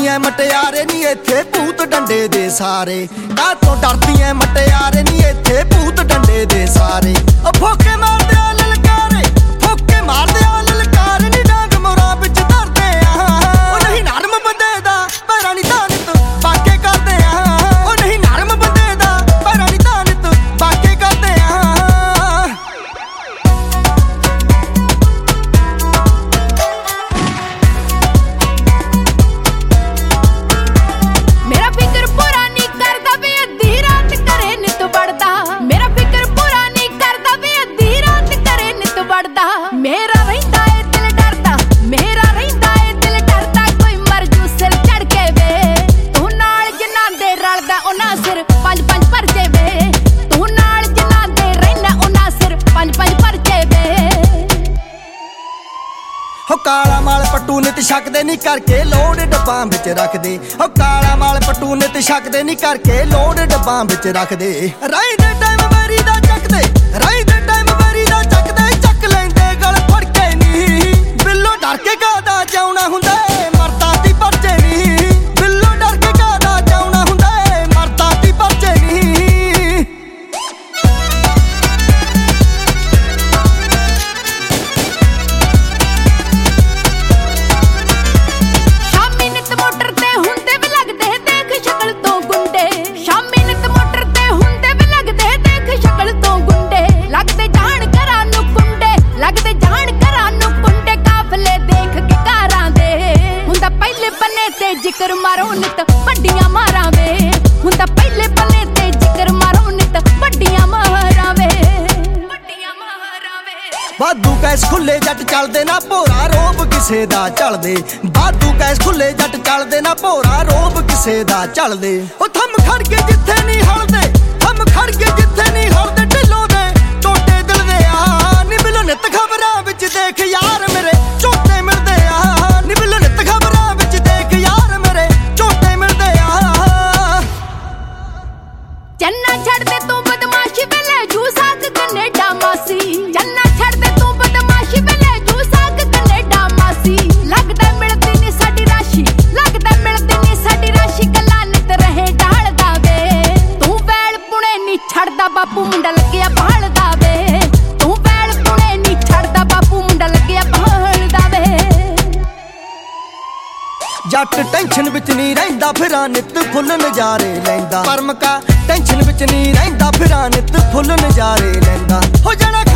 ਡਰਦੀਆਂ ਮਟਿਆਰੇ ਨੀ ਇੱਥੇ ਭੂਤ ਡੰਡੇ ਦੇ ਸਾਰੇ। ਕਾਹਤੋਂ ਡਰਦੀਆਂ ਮਟਿਆਰੇ ਨੀ ਇੱਥੇ ਭੂਤ ਡੰਡੇ ਦੇ ਸਾਰੇ। ਉਹ ਫੋਕੇ ਮਾਰਦੇ ਆ ਲਲਕਾਰੇ, ਫੋਕੇ ਮਾਰਦੇ ਆ ਲਲਕਾਰੇ ਨੀ ਡਾਂਗ ਮੋਰਾਂ ਵਿੱਚ ਧਰਦੇ ਆ। ਉਹ ਨਹੀਂ ਨਰਮ ਬੰਦੇ ਦਾ ਪੈਰਾਂ ਨੀ ਤਾਨਤ ਬਾਕੇ ਕਰਦੇ ਆ। ਉਹ ਨਹੀਂ ਨਰਮ ਬੰਦੇ ਦਾ ਪੈਰਾਂ ਨੀ ਤਾਨਤ ਬਾਕੇ ਕਰਦੇ ਆ। ਮੇਰਾ ਫਿਕਰ ਪੂਰਾ ਨਹੀਂ ਕਰਦਾ ਵੇ ਅੱਧੀ ਰਾਤ ਘਰੇ ਨਿਤ ਵੜਦਾ। ਮੇਰਾ ਫਿਕਰ ਪੂਰਾ ਨਹੀਂ ਕਰਦਾ ਵੇ ਅੱਧੀ ਰਾਤ ਘਰੇ ਨਿਤ ਵੜਦਾ। ਮੇਰਾ ਰਹਿੰਦਾ ਏ ਦਿਲ ਡਰਦਾ, ਮੇਰਾ ਰਹਿੰਦਾ ਏ ਦਿਲ ਡਰਦਾ। ਕੋਈ ਮਰ ਜੂ ਸਿਰ ਚੜ ਕੇ ਵੇ, ਤੂੰ ਨਾਲ ਜਿਨ੍ਹਾਂ ਦੇ ਰਲਦਾ ਉਹਨਾਂ ਸਿਰ ਪੰਜ ਪੰਜ ਭਰਜੇ ਵੇ। ਤੂੰ ਨਾਲ ਜਿਨ੍ਹਾਂ ਦੇ ਰਹਿਣਾ ਉਹਨਾਂ ਸਿਰ ਪੰਜ ਪੰਜ ਭਰਜੇ ਵੇ। ਹੋ ਕਾਲਾ ਮਾਲ ਪੱਟੂ ਨਿਤ ਛਕਦੇ ਨੀ ਕਰਕੇ ਲੋੜ ਡੱਬਾਂ ਵਿੱਚ ਰੱਖਦੇ। ਹੋ ਕਾਲਾ ਮਾਲ ਪੱਟੂ ਨਿਤ ਛਕਦੇ ਨੀ ਕਰਕੇ ਲੋੜ ਡੱਬਾਂ ਵਿੱਚ ਰੱਖਦੇ। ਰਾਈ ਦੇ ਟਾਈਮ ਵਾਰੀ ਦਾ ਚੱਕਦੇ, ਰਾਈ ਦੇ ਟਾਈਮ ਵਾਰੀ ਦਾ ਚੱਕਦੇ। ਚੱਕ ਲੈਂਦੇ ਗਲ ਫੜ ਕੇ ਨੀ, ਬਿੱਲੋ ਡਰ ਕੇ ਕਾਹਦਾ ਜਾਉਣਾ ਹੁੰਦਾ ਮਰਦਾਂ ਦੀ ਪਰਚੇ ਨੀ। ਬਿੱਲੋ ਡਰ ਕੇ ਕਾਹਦਾ ਜਾਉਣਾ ਹੁੰਦਾ ਮਰਦਾਂ ਦੀ ਪਰਚੇ ਨੀ। ਸ਼ਾਮੀ ਨਿਤ ਮੋਟਰ ਤੇ ਹੁੰਦੇ ਵੀ ਲੱਗਦੇ ਦੇਖ ਸ਼ਕਲ ਤੋਂ ਗੁੰਡੇ। ਸ਼ਾਮੀ ਨਿਤ ਮੋਟਰ ਤੇ ਹੁੰਦੇ ਵੀ ਲੱਗਦੇ ਦੇਖ ਸ਼ਕਲ ਤੋਂ ਗੁੰਡੇ। ਲੱਗਦੇ ਜਾਣ ਘਰਾਂ ਨੂੰ ਕੁੰਡੇ, ਲੱਗਦੇ ਜਾਣ ਘਰਾਂ ਨੂੰ ਕੁੰਡੇ। ਕਾਫਲੇ ਦੇਖ ਕੇ ਕਾਰਾਂ ਦੇ ਹੁੰਦਾ ਪਹਿਲੇ ਬੰਨੇ ਤੇ ਜ਼ਿਕਰ ਮਾਰੋ ਨਿਤ ਵੱਡੀਆਂ ਮਾਰਾਂ ਵੇ। ਹੁੰਦਾ ਪਹਿਲੇ ਬੰਨੇ ਤੇ ਜ਼ਿਕਰ ਮਾਰੋ ਨਿਤ ਵੱਡੀਆਂ ਮਾਰਾਂ ਵੇ, ਵੱਡੀਆਂ ਮਾਰਾਂ ਵੇ। ਵਾਧੂ ਕੈਸ ਖੁੱਲੇ ਜੱਟ ਚੱਲਦੇ ਨਾ ਭੋਰਾ ਰੋਬ ਕਿਸੇ ਦਾ ਚੱਲਦੇ। ਵਾਧੂ ਕੈਸ ਖੁੱਲੇ ਜੱਟ ਚੱਲਦੇ ਨਾ ਭੋਰਾ ਰੋਬ ਕਿਸੇ ਦਾ ਚੱਲਦੇ। ਉਹ ਥੰਮ ਖੜ ਕੇ ਜਿੱਥੇ ਨਹੀਂ ਹਲਦੇ, ਥੰਮ ਖੜ ਕੇ ਜਿੱਥੇ ਨਹੀਂ ਹਲਦੇ। ਢਿੱਲੋਂ ਦੇ ਟੋਟੇ ਦਿਲ ਦੇ ਆ ਨੀ ਬਿੱਲੋ ਨਿੱਤ ਖਬਰਾਂ ਵਿੱਚ ਦੇਖ ਯਾਰ ਮੇਰੇ ਝੋਟੇ ਮਿਲਦੇ ਆ। ਨੀ ਬਿੱਲੋ ਨਿੱਤ ਖਬਰਾਂ ਵਿੱਚ ਦੇਖ ਯਾਰ ਮੇਰੇ ਝੋਟੇ ਮਿਲਦੇ ਆ। ਚੰਨਾ ਛੱਡਦੇ ਤੂੰ ਬਦਮਾਸ਼ੀ ਵੇਲੇ ਜੂ ਸਾਕ ਕੈਨੇਡਾ ਮਾਸੀ। ਚੰਨਾ ਛੱਡਦੇ ਤੂੰ ਬਦਮਾਸ਼ੀ ਵੇਲੇ ਜੂ ਸਾਕ ਕੈਨੇਡਾ ਮਾਸੀ। ਲੱਗਦਾ ਮਿਲਦੀ ਨੀ ਸਾਡੀ ਰਾਸ਼ੀ, ਲੱਗਦਾ ਮਿਲਦੀ ਨੀ ਸਾਡੀ ਰਾਸ਼ੀ। ਗੱਲਾਂ ਨਿਤ ਰਹੇ ਢਾਲਦਾ ਵੇ, ਤੂੰ ਵੈਲ ਪੁਣੇ ਨੀ ਛੱਡਦਾ ਬਾਪੂ ਮੁੰਡਾ ਲੱਗਿਆ ਭਾਲਦਾ ਵੇ। ਤੂੰ ਵੈਲ ਪੁਣੇ ਨੀ ਛੱਡਦਾ ਬਾਪੂ ਮੁੰਡਾ ਲੱਗਿਆ ਭਾਲਦਾ ਵੇ। ਜੱਟ ਟੈਨਸ਼ਨ ਵਿੱਚ ਨਹੀਂ ਰਹਿੰਦਾ ਫਿਰਾਂ ਨਿੱਤ ਫੁੱਲ ਨਜ਼ਾਰੇ ਲੈਂਦਾ। ਪਰਮਕਾ ਟੈਨਸ਼ਨ ਵਿੱਚ ਨਹੀਂ ਰਹਿੰਦਾ ਫਿਰਾਂ ਨਿੱਤ ਫੁੱਲ ਨਜ਼ਾਰੇ ਲੈਂਦਾ। ਹੋ ਜਾਣਾ